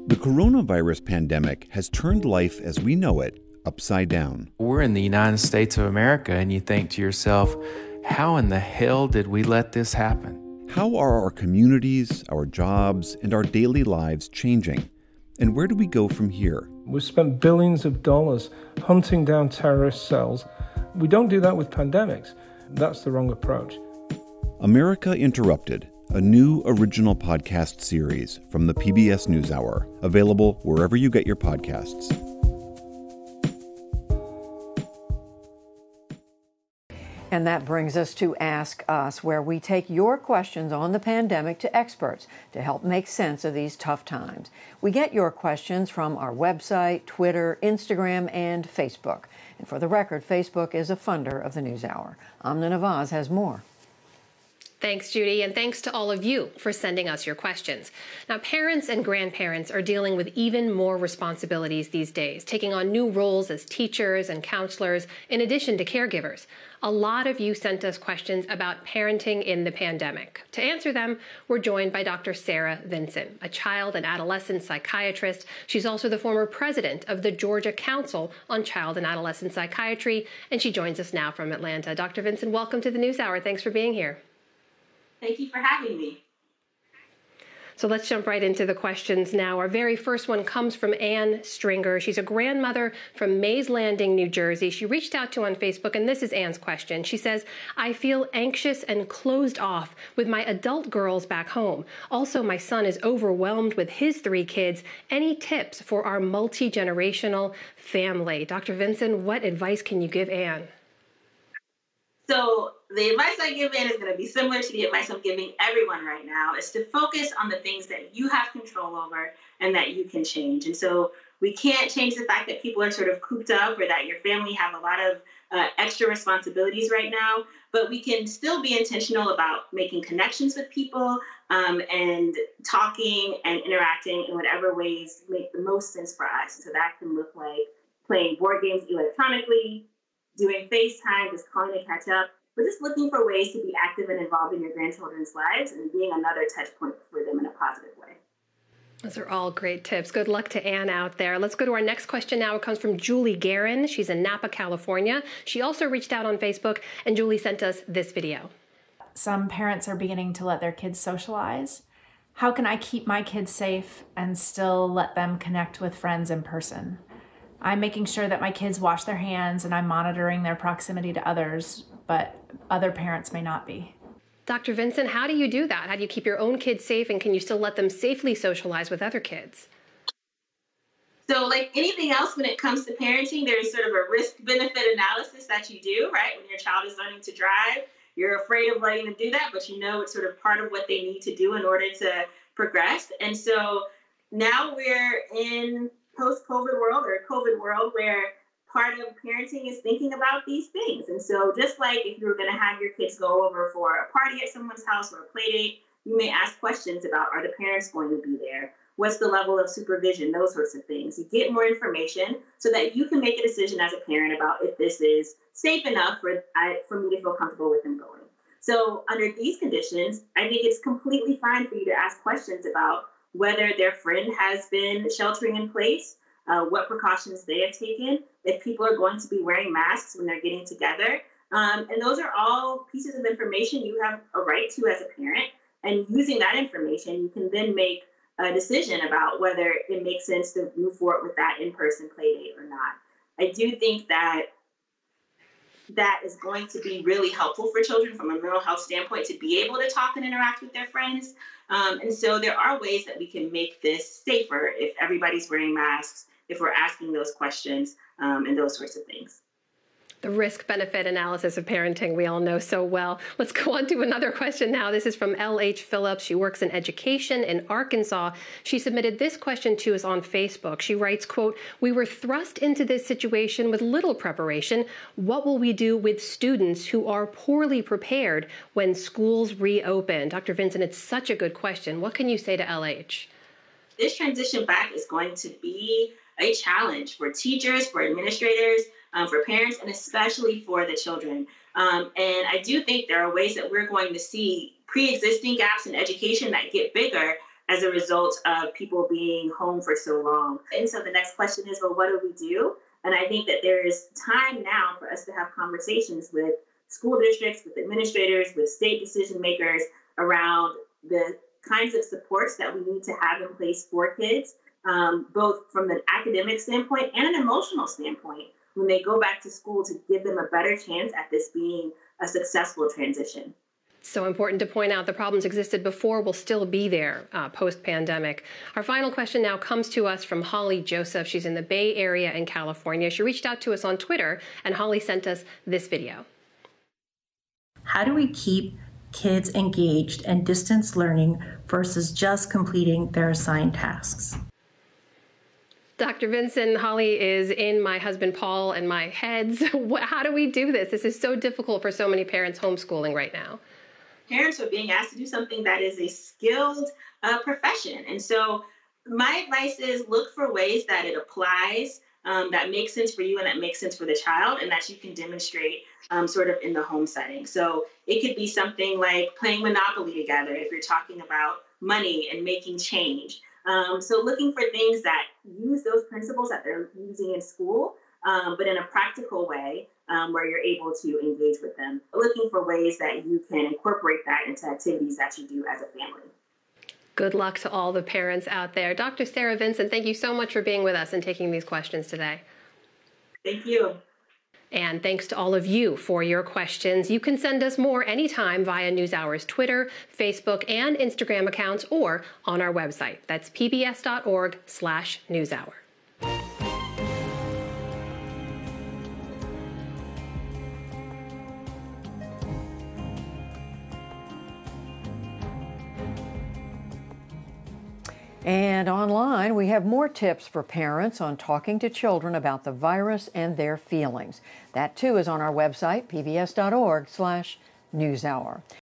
The coronavirus pandemic has turned life as we know it upside down. We're in the United States of America, and you think to yourself, how in the hell did we let this happen? How are our communities, our jobs, and our daily lives changing? And where do we go from here? We've spent billions of dollars hunting down terrorist cells. We don't do that with pandemics. That's the wrong approach. America Interrupted, a new original podcast series from the PBS NewsHour, available wherever you get your podcasts. And that brings us to Ask Us, where we take your questions on the pandemic to experts to help make sense of these tough times. We get your questions from our website, Twitter, Instagram, and Facebook. And for the record, Facebook is a funder of the NewsHour. Amna Nawaz has more. Thanks, Judy, and thanks to all of you for sending us your questions. Now, parents and grandparents are dealing with even more responsibilities these days, taking on new roles as teachers and counselors, in addition to caregivers. A lot of you sent us questions about parenting in the pandemic. To answer them, we're joined by Dr. Sarah Vinson, a child and adolescent psychiatrist. She's also the former president of the Georgia Council on Child and Adolescent Psychiatry, and she joins us now from Atlanta. Dr. Vinson, welcome to the NewsHour. Thanks for being here. Thank you for having me. So let's jump right into the questions now. Our very first one comes from Ann Stringer. She's a grandmother from Mays Landing, New Jersey. She reached out to on Facebook, and this is Ann's question. She says, I feel anxious and closed off with my adult girls back home. Also, my son is overwhelmed with his 3 kids. Any tips for our multi-generational family? Dr. Vinson, what advice can you give Ann? So the advice I give Ann is going to be similar to the advice I'm giving everyone right now, is to focus on the things that you have control over and that you can change. And so we can't change the fact that people are sort of cooped up or that your family have a lot of extra responsibilities right now, but we can still be intentional about making connections with people and talking and interacting in whatever ways make the most sense for us. So that can look like playing board games electronically, doing FaceTime, just calling to catch up, but just looking for ways to be active and involved in your grandchildren's lives and being another touch point for them in a positive way. Those are all great tips. Good luck to Ann out there. Let's go to our next question now. It comes from Julie Guerin. She's in Napa, California. She also reached out on Facebook, and Julie sent us this video. Some parents are beginning to let their kids socialize. How can I keep my kids safe and still let them connect with friends in person? I'm making sure that my kids wash their hands and I'm monitoring their proximity to others, but other parents may not be. Dr. Vinson, how do you do that? How do you keep your own kids safe, and can you still let them safely socialize with other kids? So like anything else when it comes to parenting, there's sort of a risk-benefit analysis that you do, right? When your child is learning to drive, you're afraid of letting them do that, but you know it's sort of part of what they need to do in order to progress. And so now we're in post-COVID world or COVID world where part of parenting is thinking about these things. And so just like if you were going to have your kids go over for a party at someone's house or a play date, you may ask questions about, are the parents going to be there? What's the level of supervision? Those sorts of things. You get more information so that you can make a decision as a parent about if this is safe enough for me to feel comfortable with them going. So under these conditions, I think it's completely fine for you to ask questions about whether their friend has been sheltering in place, what precautions they have taken, if people are going to be wearing masks when they're getting together. And those are all pieces of information you have a right to as a parent. And using that information, you can then make a decision about whether it makes sense to move forward with that in-person play date or not. I do think that is going to be really helpful for children from a mental health standpoint to be able to talk and interact with their friends. And so there are ways that we can make this safer if everybody's wearing masks, if we're asking those questions, and those sorts of things. The risk-benefit analysis of parenting we all know so well. Let's go on to another question now. This is from L.H. Phillips. She works in education in Arkansas. She submitted this question to us on Facebook. She writes, quote, we were thrust into this situation with little preparation. What will we do with students who are poorly prepared when schools reopen? Dr. Vinson, it's such a good question. What can you say to L.H.? This transition back is going to be a challenge for teachers, for administrators, for parents, and especially for the children. And I do think there are ways that we're going to see pre-existing gaps in education that get bigger as a result of people being home for so long. And so the next question is, well, what do we do? And I think that there is time now for us to have conversations with school districts, with administrators, with state decision makers around the kinds of supports that we need to have in place for kids, both from an academic standpoint and an emotional standpoint, when they go back to school, to give them a better chance at this being a successful transition. So important to point out the problems existed before will still be there post-pandemic. Our final question now comes to us from Holly Joseph. She's in the Bay Area in California. She reached out to us on Twitter, and Holly sent us this video. How do we keep kids engaged in distance learning versus just completing their assigned tasks? Dr. Vinson, Holly is in my husband Paul and my heads. How do we do this? This is so difficult for so many parents homeschooling right now. Parents are being asked to do something that is a skilled profession. And so my advice is look for ways that it applies, that makes sense for you and that makes sense for the child, and that you can demonstrate sort of in the home setting. So it could be something like playing Monopoly together if you're talking about money and making change. So looking for things that use those principles that they're using in school, but in a practical way where you're able to engage with them. Looking for ways that you can incorporate that into activities that you do as a family. Good luck to all the parents out there. Dr. Sarah Vinson, thank you so much for being with us and taking these questions today. Thank you. And thanks to all of you for your questions. You can send us more anytime via NewsHour's Twitter, Facebook, and Instagram accounts, or on our website. That's pbs.org/newshour. And online, we have more tips for parents on talking to children about the virus and their feelings. That too is on our website, pbs.org/newshour.